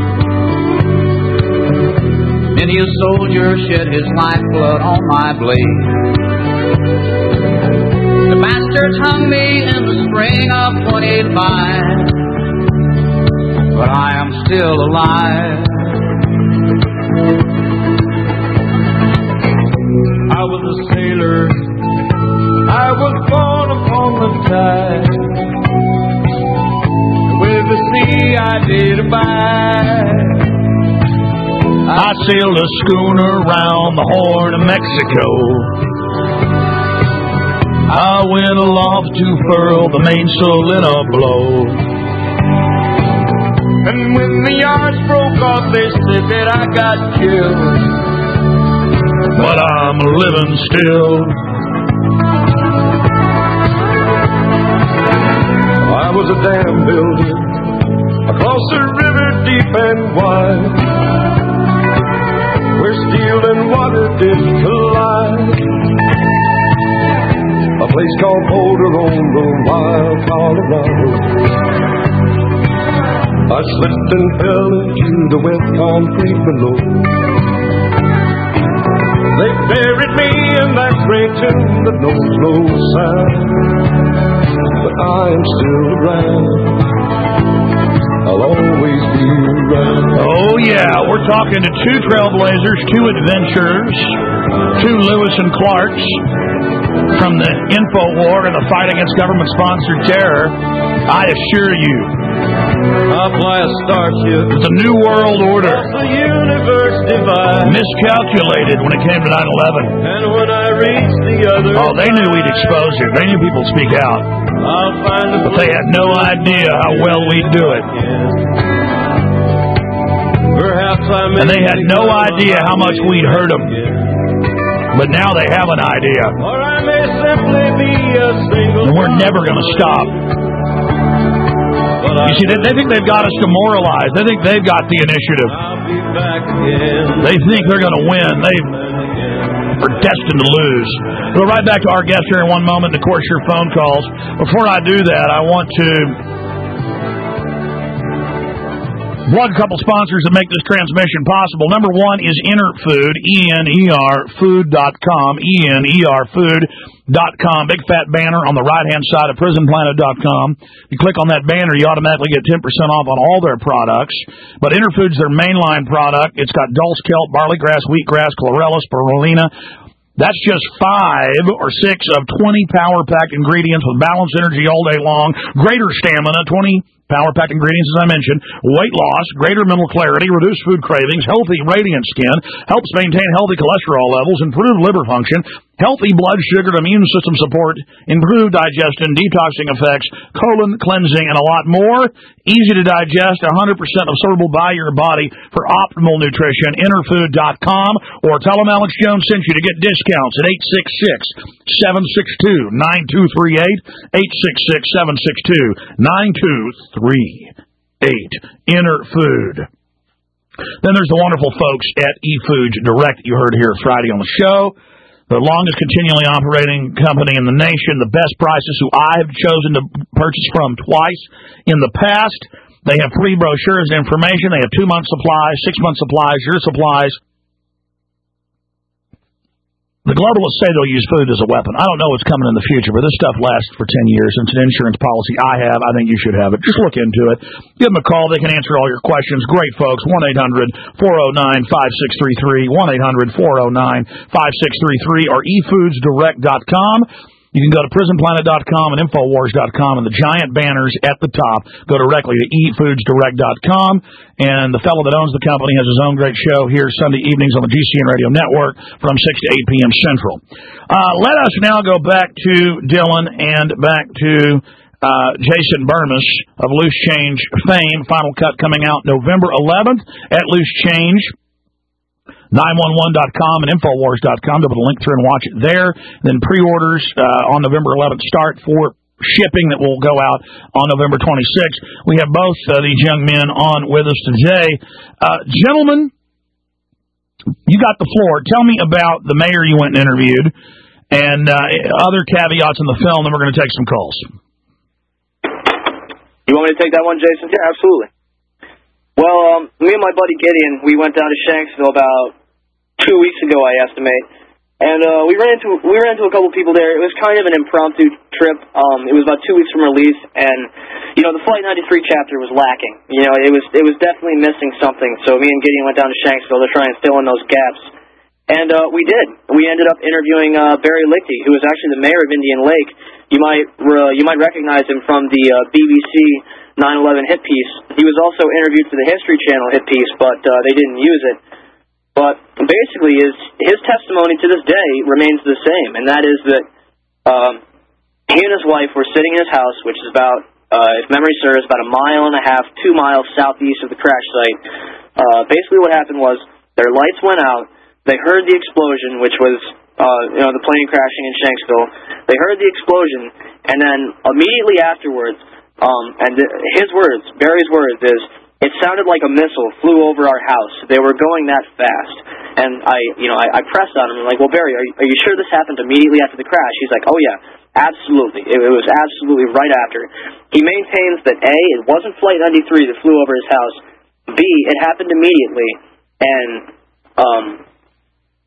Many a soldier shed his lifeblood on my blade. The bastards hung me in the spring of 25, but I am still alive. I was a sailor, I was born upon the tide. With the sea I did abide. I sailed a schooner round the Horn of Mexico. I went aloft to furl the mainsail in a blow. And when the yards broke off, they said that I got killed. But I'm living still. I was a dam builder across the river deep and wide, where steel and water did collide. A place called Boulder on the wild Colorado. I slipped and fell into the wet concrete below. They buried me in that great tomb that knows no sound. But I am still around. I'll always be around. Oh yeah, we're we're talking to two trailblazers, two adventurers, two Lewis and Clarks from the InfoWar and the fight against government-sponsored terror. I assure you, I'll fly a starship. The New World Order The universe divides. miscalculated when it came to 9/11. And when I reach the other Oh, they knew we'd expose it. They knew people would speak out. I'll find a But they had no idea how well we'd do it. And they had no idea how much we'd hurt them. But now they have an idea. Or I may simply be a single. And we're never going to stop. You see, they think they've got us demoralized. They think they've got the initiative. They think they're going to win. They are destined to lose. We'll go right back to our guest here in one moment, and of course your phone calls. Before I do that, I want to plug a couple sponsors that make this transmission possible. Number one is Enerfood, ENERfood.com, ENERfood.com. Big fat banner on the right-hand side of PrisonPlanet.com. You click on that banner, you automatically get 10% off on all their products. But Enerfood's their mainline product. It's got dulse kelp, barley grass, wheatgrass, chlorella, spirulina. That's just 5 or 6 of 20 power-packed ingredients with balanced energy all day long, greater stamina, 20 power-packed ingredients, as I mentioned, weight loss, greater mental clarity, reduced food cravings, healthy, radiant skin, helps maintain healthy cholesterol levels, improved liver function, healthy blood sugar and immune system support, improved digestion, detoxing effects, colon cleansing, and a lot more. Easy to digest, 100% absorbable by your body for optimal nutrition. Enerfood.com, or tell them Alex Jones sent you to get discounts at 866-762-9238, 866-762-9238. Enerfood. Then there's the wonderful folks at eFoods Direct you heard here Friday on the show. The longest continually operating company in the nation, the best prices, who I have chosen to purchase from twice in the past. They have free brochures and information. They have 2-month supplies, 6-month supplies, your supplies. The globalists say they'll use food as a weapon. I don't know what's coming in the future, but this stuff lasts for 10 years. It's an insurance policy I have. I think you should have it. Just look into it. Give them a call. They can answer all your questions. Great folks. 1-800-409-5633. 1-800-409-5633 or efoodsdirect.com. You can go to PrisonPlanet.com and Infowars.com, and the giant banners at the top go directly to eFoodsDirect.com. And the fellow that owns the company has his own great show here Sunday evenings on the GCN Radio Network from 6 to 8 p.m. Central. Let us now go back to Dylan and back to Jason Bermas of Loose Change fame. Final cut coming out November 11th at Loose Change. 911.com and Infowars.com. Be able to link through and watch it there. Then pre-orders on November 11th start for shipping that will go out on November 26th. We have both these young men on with us today. Gentlemen, you got the floor. Tell me about the mayor you went and interviewed and other caveats in the film, then we're going to take some calls. You want me to take that one, Jason? Yeah, absolutely. Well, me and my buddy Gideon, we went down to Shanksville about 2 weeks ago, I estimate, and we ran into a couple people there. It was kind of an impromptu trip. It was about 2 weeks from release, and the Flight 93 chapter was lacking. It was definitely missing something. So me and Gideon went down to Shanksville to try and fill in those gaps, and we did. We ended up interviewing Barry Lichty, who was actually the mayor of Indian Lake. You might recognize him from the BBC 9/11 hit piece. He was also interviewed for the History Channel hit piece, but they didn't use it. But basically, his testimony to this day remains the same, and that is that he and his wife were sitting in his house, which is about, if memory serves, about 1.5 miles, 2 miles southeast of the crash site. Basically what happened was their lights went out, they heard the explosion, which was the plane crashing in Shanksville. They heard the explosion, and then immediately afterwards, Barry's words is, it sounded like a missile flew over our house. They were going that fast. And I pressed on him. I'm like, well, Barry, are you sure this happened immediately after the crash? He's like, oh, yeah, absolutely. It was absolutely right after. He maintains that, A, it wasn't Flight 93 that flew over his house. B, it happened immediately. And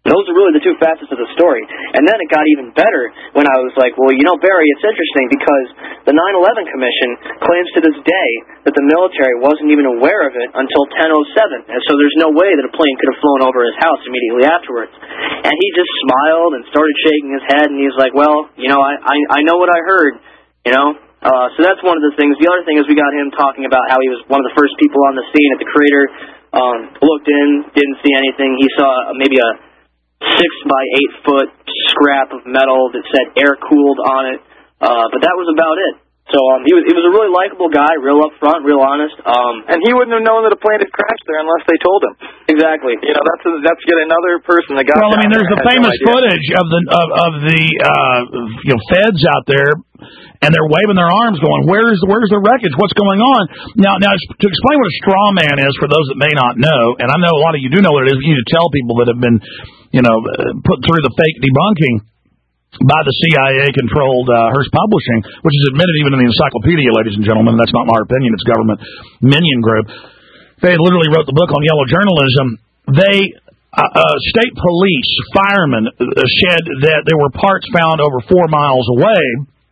Those are really the two facets of the story. And then it got even better when I was like, well, you know, Barry, it's interesting because the 9/11 Commission claims to this day that the military wasn't even aware of it until 10:07. And so there's no way that a plane could have flown over his house immediately afterwards. And he just smiled and started shaking his head, and he's like, well, you know, I know what I heard, you know. So that's one of the things. The other thing is we got him talking about how he was one of the first people on the scene at the crater, looked in, didn't see anything. He saw maybe a 6 by 8 foot scrap of metal that said air cooled on it, but that was about it. So he was a really likable guy, real upfront, real honest. And he wouldn't have known that a plane had crashed there unless they told him. Exactly. You know, that's yet another person that got. Well, I mean, there's the famous footage of the you know, feds out there, and they're waving their arms, going, "Where's the wreckage? What's going on?" Now, to explain what a straw man is for those that may not know, and I know a lot of you do know what it is. You need to tell people that have been, you know, put through the fake debunking by the CIA-controlled Hearst Publishing, which is admitted even in the encyclopedia, ladies and gentlemen. That's not my opinion. It's government minion group. They literally wrote the book on yellow journalism. They, state police, firemen, said that there were parts found over 4 miles away.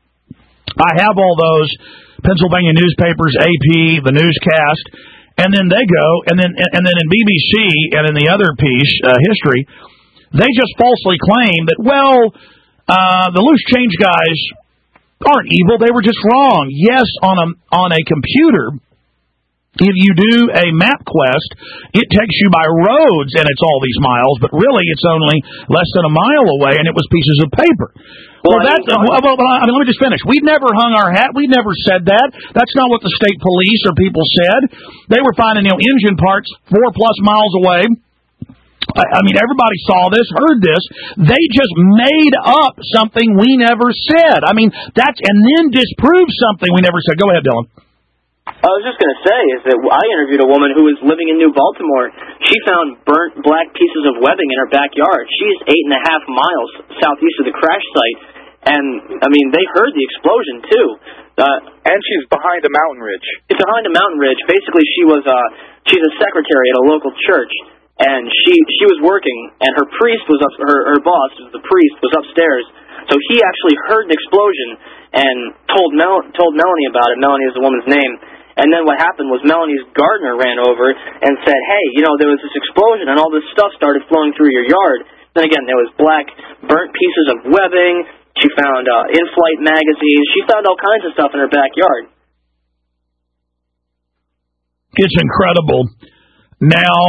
I have all those, Pennsylvania newspapers, AP, the newscast, and then they go, and then in BBC and in the other piece, History, they just falsely claim that, well, the loose change guys aren't evil. They were just wrong. Yes, on a computer, if you do a MapQuest, it takes you by roads and it's all these miles, but really it's only less than a mile away, and it was pieces of paper. Well, let me just finish. We never hung our hat. We never said that. That's not what the state police or people said. They were finding, you know, engine parts 4+ miles away. I mean, everybody saw this, heard this. They just made up something we never said. I mean, and then disproved something we never said. Go ahead, Dylan. I was just going to say is that I interviewed a woman who was living in New Baltimore. She found burnt black pieces of webbing in her backyard. She's 8.5 miles southeast of the crash site. And, I mean, they heard the explosion, too. And she's behind a mountain ridge. It's behind a mountain ridge. Basically, she's a secretary at a local church. And she was working, and her priest was her boss, the priest, was upstairs. So he actually heard an explosion and told Melanie about it. Melanie is the woman's name. And then what happened was Melanie's gardener ran over and said, hey, you know, there was this explosion, and all this stuff started flowing through your yard. Then again, there was black, burnt pieces of webbing. She found in-flight magazines. She found all kinds of stuff in her backyard. It's incredible. Now,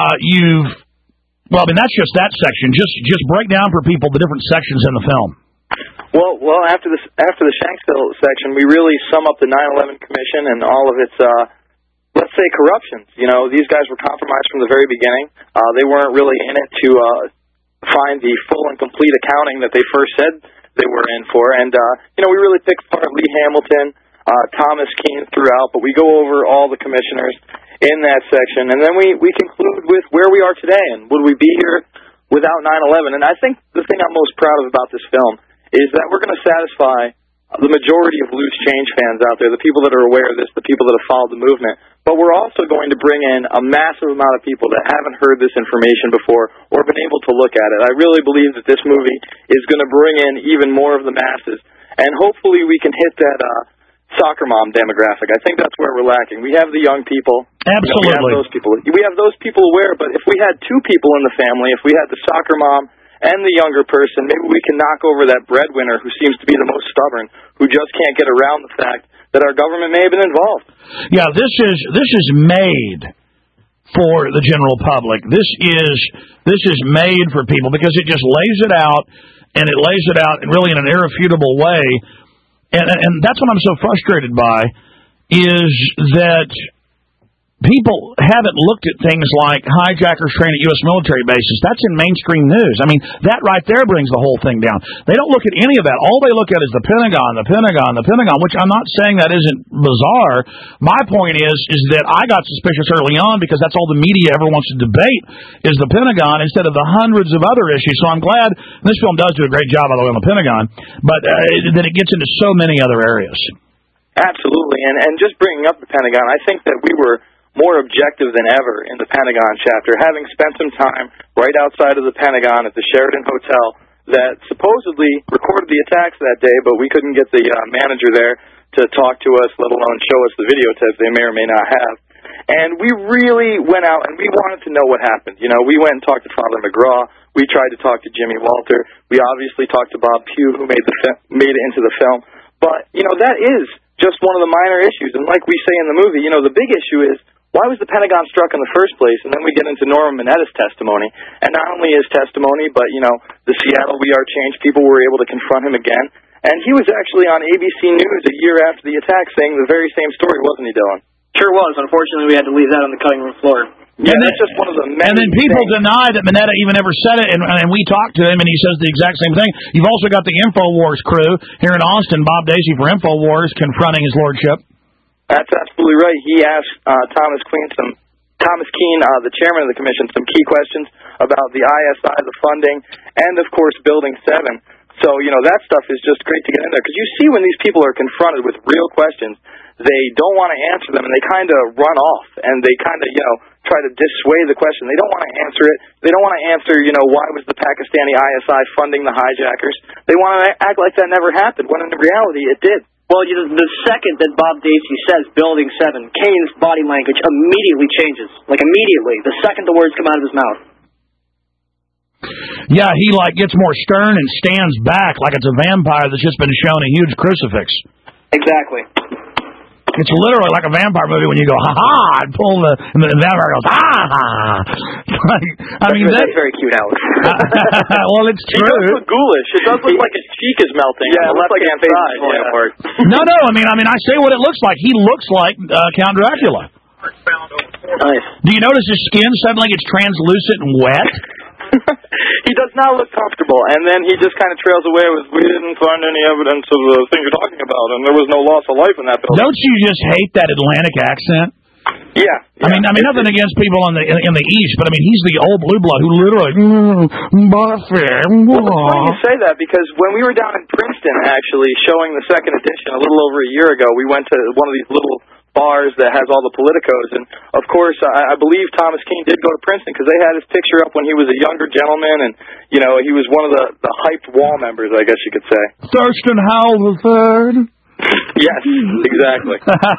well, I mean, that's just that section. Just break down for people the different sections in the film. Well, after the Shanksville section, we really sum up the 9/11 Commission and all of its, let's say, corruptions. You know, these guys were compromised from the very beginning. They weren't really in it to find the full and complete accounting that they first said they were in for. And, you know, we really pick apart Lee Hamilton, Thomas Keane throughout, but we go over all the commissioners in that section, and then we conclude with where we are today, and would we be here without 9/11? And I think the thing I'm most proud of about this film is that we're going to satisfy the majority of loose change fans out there, the people that are aware of this, the people that have followed the movement, but we're also going to bring in a massive amount of people that haven't heard this information before or been able to look at it. I really believe that this movie is going to bring in even more of the masses, and hopefully we can hit that soccer mom demographic. I think that's where we're lacking. We have the young people. Absolutely. We have those people aware, but if we had two people in the family, if we had the soccer mom and the younger person, maybe we can knock over that breadwinner who seems to be the most stubborn, who just can't get around the fact that our government may have been involved. Yeah, this is made for the general public. This is made for people because it just lays it out, and it lays it out really in an irrefutable way. And that's what I'm so frustrated by, is that people haven't looked at things like hijackers train at U.S. military bases. That's in mainstream news. I mean, that right there brings the whole thing down. They don't look at any of that. All they look at is the Pentagon, which I'm not saying that isn't bizarre. My point is that I got suspicious early on because that's all the media ever wants to debate is the Pentagon instead of the hundreds of other issues. So I'm glad this film does do a great job, by the way, on the Pentagon, but that it gets into so many other areas. Absolutely. And just bringing up the Pentagon, I think that we were more objective than ever in the Pentagon chapter, having spent some time right outside of the Pentagon at the Sheraton Hotel that supposedly recorded the attacks that day, but we couldn't get the manager there to talk to us, let alone show us the videotapes they may or may not have. And we really went out and we wanted to know what happened. You know, we went and talked to Father McGraw. We tried to talk to Jimmy Walter. We obviously talked to Bob Pugh, who made it into the film. But, you know, that is just one of the minor issues. And like we say in the movie, you know, the big issue is, why was the Pentagon struck in the first place? And then we get into Norman Mineta's testimony. And not only his testimony, but, you know, the Seattle We Are Change people were able to confront him again. And he was actually on ABC News a year after the attack saying the very same story, wasn't he, Dylan? Sure was. Unfortunately, we had to leave that on the cutting room floor. Yeah, that's just one of the many And then people things. deny that Mineta even ever said it, and we talked to him, and he says the exact same thing. You've also got the InfoWars crew here in Austin, Bob Dacey for InfoWars, confronting his lordship. That's absolutely right. He asked Thomas Keene, the chairman of the commission, some key questions about the ISI, the funding, and, of course, Building 7. So, you know, that stuff is just great to get in there. Because you see when these people are confronted with real questions, they don't want to answer them, and they kind of run off, and they kind of, you know, try to dissuade the question. They don't want to answer it. They don't want to answer, you know, why was the Pakistani ISI funding the hijackers. They want to act like that never happened, when in reality it did. Well, the second that Bob Dacey says Building 7, Kane's body language immediately changes. Like, immediately. The second the words come out of his mouth. Yeah, he, like, gets more stern and stands back like it's a vampire that's just been shown a huge crucifix. Exactly. It's literally like a vampire movie when you go, ha-ha, and pull and the vampire goes, ha-ha. That's very cute, Alex. Well, it's true. It does look ghoulish. It does look like his cheek is melting. Yeah, it looks like his face is falling apart. No, I mean, I say what it looks like. He looks like Count Dracula. Nice. Do you notice his skin suddenly gets translucent and wet? He does not look comfortable, and then he just kind of trails away with, we didn't find any evidence of the thing you're talking about, and there was no loss of life in that building. Don't you just hate that Atlantic accent? Yeah. I mean, nothing against people in the East, but I mean, he's the old blue blood who literally. Well, it's funny you say that because when we were down in Princeton, actually showing the second edition a little over a year ago, we went to one of these little bars that has all the politicos, and of course, I believe Thomas Keene did go to Princeton because they had his picture up when he was a younger gentleman, and you know he was one of the hyped wall members, I guess you could say. Thurston Howell III. Yes, exactly.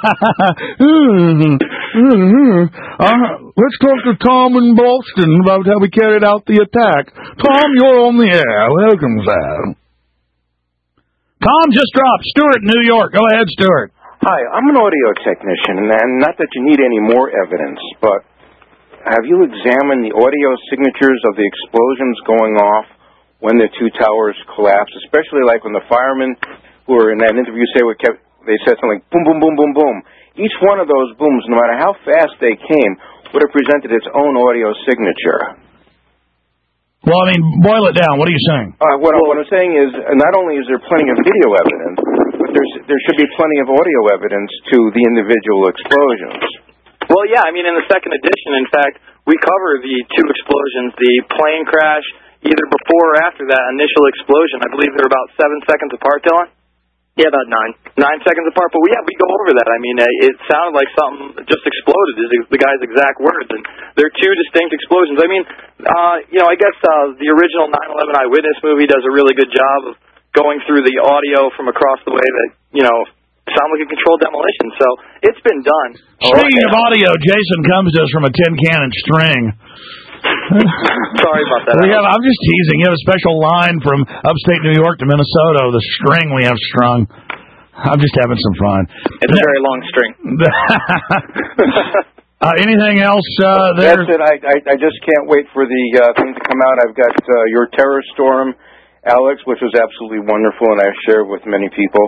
Let's talk to Tom in Boston about how we carried out the attack. Tom, you're on the air. Welcome, sir. Tom just dropped. Stuart, New York. Go ahead, Stuart. Hi, I'm an audio technician, and not that you need any more evidence, but have you examined the audio signatures of the explosions going off when the two towers collapsed, especially like when the firemen who were in that interview they said something like boom, boom, boom, boom, boom. Each one of those booms, no matter how fast they came, would have presented its own audio signature. Well, I mean, boil it down. What are you saying? What I'm saying is, not only is there plenty of video evidence, but there should be plenty of audio evidence to the individual explosions. Well, yeah, I mean, in the second edition, in fact, we cover the two explosions, the plane crash, either before or after that initial explosion. I believe they're about 7 seconds apart, Dylan? Yeah, about 9. 9 seconds apart, but we go over that. I mean, it sounded like something just exploded, is the guy's exact words, and they're two distinct explosions. I mean, I guess the original 9/11 Eyewitness movie does a really good job of going through the audio from across the way that, sound like a controlled demolition, so it's been done. Speaking of audio, Jason comes to us from a tin can and string. Sorry about that. I'm just teasing. You have a special line from upstate New York to Minnesota, the string we have strung. I'm just having some fun. It's a very long string. Anything else there? That's it. I just can't wait for the thing to come out. I've got your Terror Storm, Alex, which was absolutely wonderful, and I've shared with many people.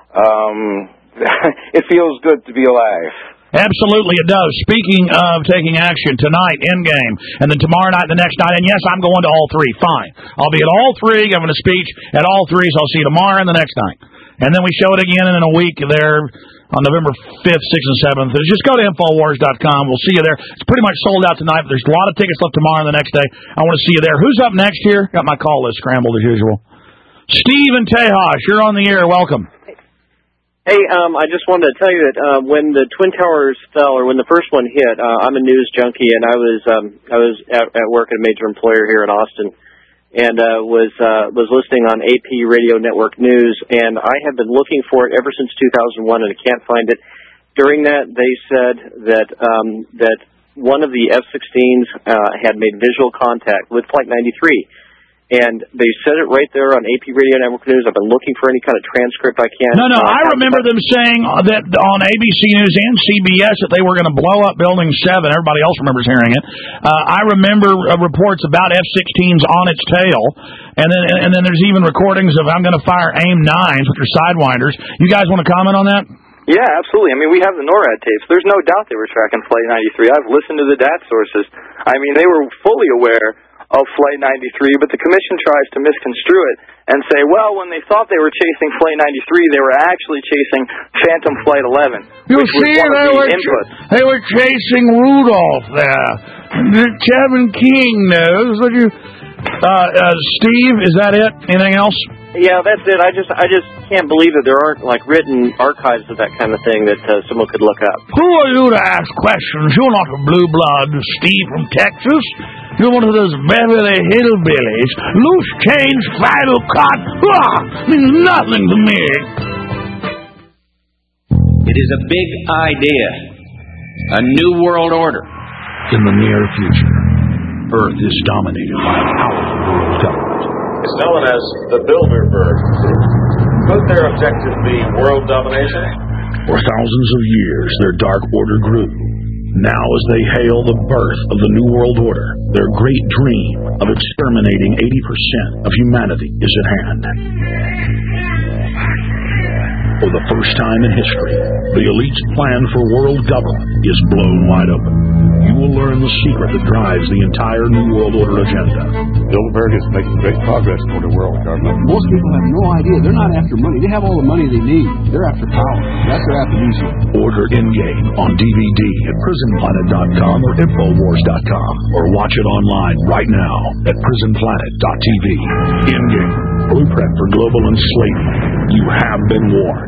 It feels good to be alive. Absolutely, it does. Speaking of taking action, tonight, Endgame, and then tomorrow night, the next night, and yes, I'm going to all three. Fine. I'll be at all three, giving a speech at all three, so I'll see you tomorrow and the next night. And then we show it again in a week there on November 5th, 6th, and 7th. Just go to Infowars.com. We'll see you there. It's pretty much sold out tonight, but there's a lot of tickets left tomorrow and the next day. I want to see you there. Who's up next here? Got my call list scrambled as usual. Steve in Tejas, you're on the air. Welcome. Hey, I just wanted to tell you that when the Twin Towers fell, or when the first one hit, I'm a news junkie, and I was at work at a major employer here in Austin, and was listening on AP Radio Network News, and I have been looking for it ever since 2001, and I can't find it. During that, they said that one of the F-16s had made visual contact with Flight 93. And they said it right there on AP Radio Network News. I've been looking for any kind of transcript I can. No, I remember them saying that on ABC News and CBS that they were going to blow up Building 7. Everybody else remembers hearing it. I remember reports about F-16s on its tail. And then there's even recordings of I'm going to fire AIM-9s, which are Sidewinders. You guys want to comment on that? Yeah, absolutely. I mean, we have the NORAD tapes. There's no doubt they were tracking Flight 93. I've listened to the DAT sources. I mean, they were fully aware of Flight 93, but the Commission tries to misconstrue it and say, well, when they thought they were chasing Flight 93, they were actually chasing Phantom Flight 11. You see, they were chasing Rudolph there. Kevin King knows. Steve, is that it? Anything else? Yeah, that's it. I just can't believe that there aren't written archives of that kind of thing that someone could look up. Who are you to ask questions? You're not a blue blood Steve from Texas. You're one of those Beverly Hillbillies. Loose change, final cut. Means nothing to me. It is a big idea. A new world order. In the near future, Earth is dominated by a powerful world government. It's known as the Bilderberg Group. Could their objective be world domination? For thousands of years, their dark order grew. Now, as they hail the birth of the New World Order, their great dream of exterminating 80% of humanity is at hand. For the first time in history, the elite's plan for world government is blown wide open. You will learn the secret that drives the entire New World Order agenda. Bilderberg is making great progress toward a world government. Most people have no idea. They're not after money. They have all the money they need. They're after power. That's their aphrodisiac. Order In-Game on DVD at prisonplanet.com or Infowars.com, or watch it online right now at prisonplanet.tv. In-Game, blueprint for global enslavement. You have been warned.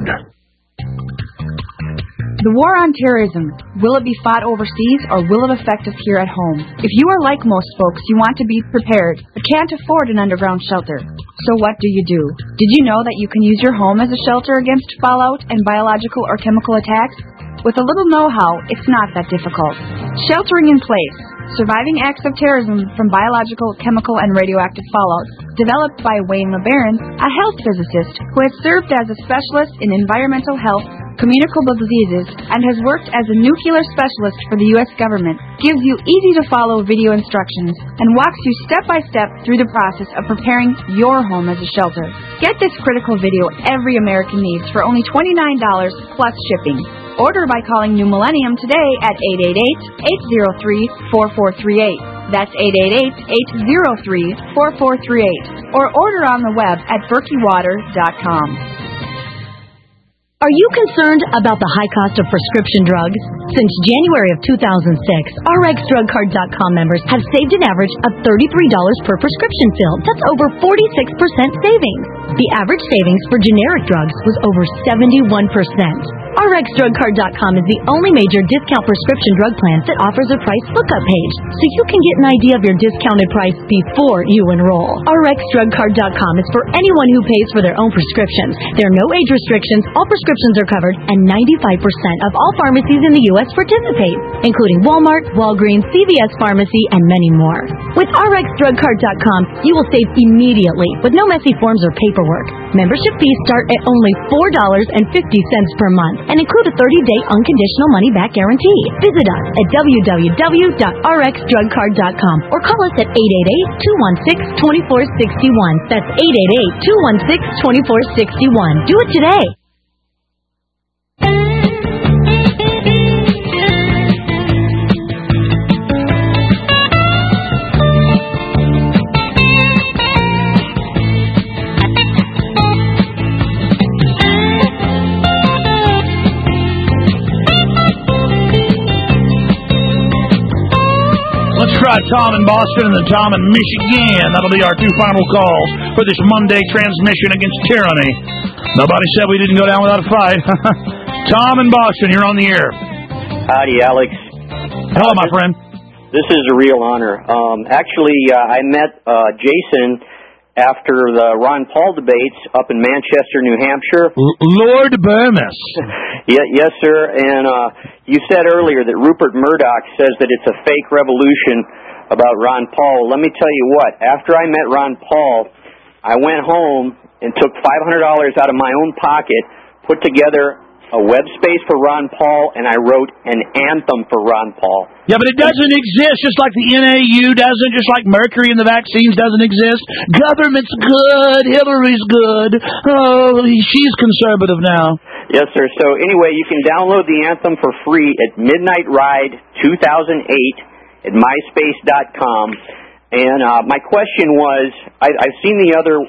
The war on terrorism, will it be fought overseas or will it affect us here at home? If you are like most folks, you want to be prepared, but can't afford an underground shelter. So what do? Did you know that you can use your home as a shelter against fallout and biological or chemical attacks? With a little know-how, it's not that difficult. Sheltering in place. Surviving acts of terrorism from biological, chemical, and radioactive fallout, developed by Wayne LeBaron, a health physicist who has served as a specialist in environmental health, communicable diseases, and has worked as a nuclear specialist for the U.S. government, gives you easy-to-follow video instructions and walks you step-by-step through the process of preparing your home as a shelter. Get this critical video every American needs for only $29 plus shipping. Order by calling New Millennium today at 888-803-4438. That's 888-803-4438. Or order on the web at berkeywater.com. Are you concerned about the high cost of prescription drugs? Since January of 2006, RxDrugCard.com members have saved an average of $33 per prescription fill. That's over 46% savings. The average savings for generic drugs was over 71%. RxDrugCard.com is the only major discount prescription drug plan that offers a price lookup page, so you can get an idea of your discounted price before you enroll. RxDrugCard.com is for anyone who pays for their own prescriptions. There are no age restrictions, all prescriptions are covered, and 95% of all pharmacies in the U.S. participate, including Walmart, Walgreens, CVS Pharmacy, and many more. With RxDrugCard.com, you will save immediately with no messy forms or paperwork. Membership fees start at only $4.50 per month and include a 30-day unconditional money-back guarantee. Visit us at www.rxdrugcard.com or call us at 888-216-2461. That's 888-216-2461. Do it today. Try Tom in Boston and then Tom in Michigan. That'll be our two final calls for this Monday transmission against tyranny. Nobody said we didn't go down without a fight. Tom in Boston, you're on the air. Howdy, Alex. Hello, my friend. This is a real honor. Actually, I met Jason after the Ron Paul debates up in Manchester, New Hampshire. Lord Burmess. Yes, sir. And you said earlier that Rupert Murdoch says that it's a fake revolution about Ron Paul. Let me tell you what. After I met Ron Paul, I went home and took $500 out of my own pocket, put together a web space for Ron Paul, and I wrote an anthem for Ron Paul. Yeah, but it doesn't exist, just like the NAU doesn't, just like Mercury in the vaccines doesn't exist. Government's good, Hillary's good. Oh, she's conservative now. Yes, sir. So anyway, you can download the anthem for free at Midnight Ride 2008 at myspace.com. And my question was, I've seen the other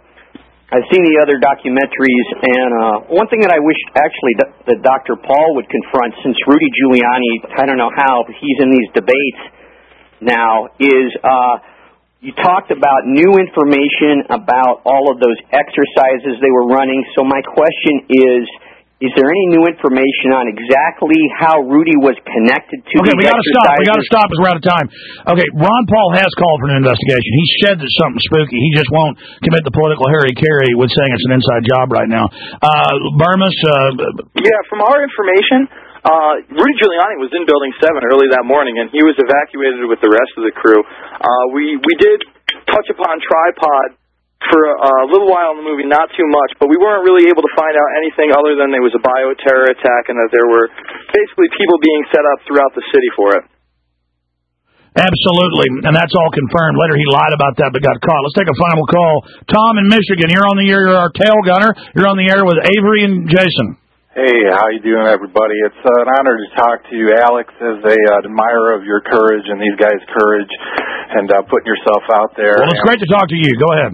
documentaries, and one thing that I wish actually that Dr. Paul would confront, since Rudy Giuliani, I don't know how, but he's in these debates now, is you talked about new information about all of those exercises they were running. So my question is there any new information on exactly how Rudy was connected to these exercises? We got to stop because we're out of time. Okay, Ron Paul has called for an investigation. He said that something spooky. He just won't commit the political Harry-Carry with saying it's an inside job right now. Burmess? Yeah, from our information, Rudy Giuliani was in Building 7 early that morning, and he was evacuated with the rest of the crew. We did touch upon Tripod for a little while in the movie, not too much, but we weren't really able to find out anything other than there was a bioterror attack and that there were basically people being set up throughout the city for it. Absolutely, and that's all confirmed. Later he lied about that but got caught. Let's take a final call. Tom in Michigan, you're on the air. You're our tail gunner. You're on the air with Avery and Jason. Hey, how you doing, everybody? It's an honor to talk to you, Alex, as an admirer of your courage and these guys' courage and putting yourself out there. Well, it's great to talk to you. Go ahead.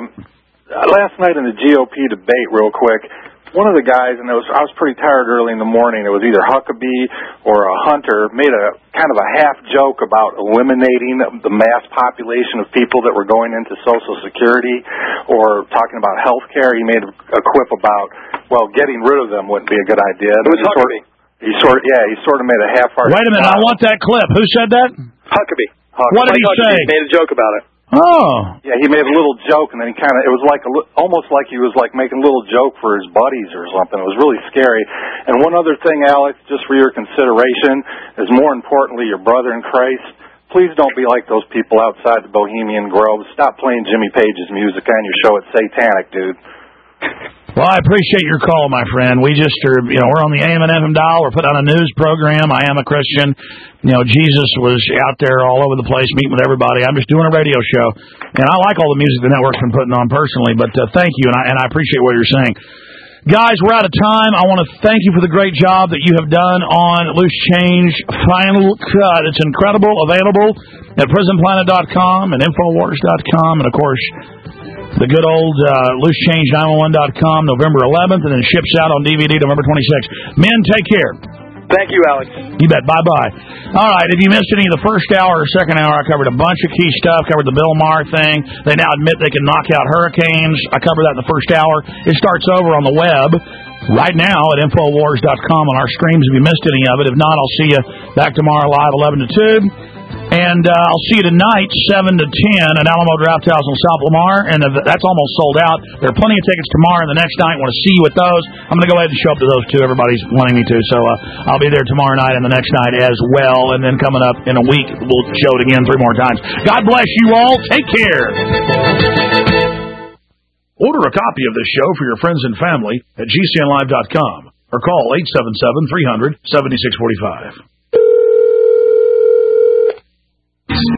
Last night in the GOP debate, real quick, one of the guys, and I was pretty tired early in the morning, it was either Huckabee or Hunter, made a kind of a half joke about eliminating the mass population of people that were going into Social Security or talking about health care. He made a quip about, well, getting rid of them wouldn't be a good idea. It was Huckabee. He sort of made a half-hearted. Wait a minute, I want that clip. Who said that? Huckabee. What did he say? He made a joke about it. Oh. Yeah, he made a little joke, and then he it was like almost like he was like making a little joke for his buddies or something. It was really scary. And one other thing, Alex, just for your consideration, is more importantly, your brother in Christ, please don't be like those people outside the Bohemian Grove. Stop playing Jimmy Page's music on your show. It's satanic, dude. Well, I appreciate your call, my friend. We just are, we're on the AM and FM dial. We're putting on a news program. I am a Christian. Jesus was out there all over the place meeting with everybody. I'm just doing a radio show. And I like all the music the network's been putting on personally, but thank you, and I appreciate what you're saying. Guys, we're out of time. I want to thank you for the great job that you have done on Loose Change Final Cut. It's incredible, available at prisonplanet.com and Infowars.com, and, of course, the good old loosechange911.com, November 11th, and then ships out on DVD November 26th. Men, take care. Thank you, Alex. You bet. Bye-bye. All right, if you missed any of the first hour or second hour, I covered a bunch of key stuff, covered the Bill Maher thing. They now admit they can knock out hurricanes. I covered that in the first hour. It starts over on the web right now at Infowars.com on our streams if you missed any of it. If not, I'll see you back tomorrow live 11 to 2. And I'll see you tonight, 7 to 10, at Alamo Draft House in South Lamar, and that's almost sold out. There are plenty of tickets tomorrow and the next night. I want to see you at those. I'm going to go ahead and show up to those, too. Everybody's wanting me to, so I'll be there tomorrow night and the next night as well. And then coming up in a week, we'll show it again 3 more times. God bless you all. Take care. Order a copy of this show for your friends and family at GCNlive.com or call 877-300-7645.